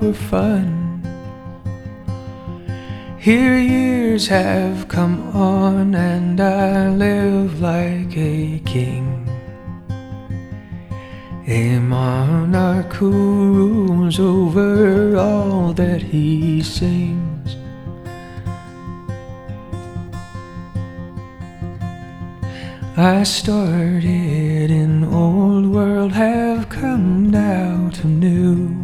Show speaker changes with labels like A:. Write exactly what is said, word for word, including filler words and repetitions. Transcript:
A: for fun. Here years have come on, and I live like a king, a monarch who rules over all that he sings. I started in old world, have come now to new.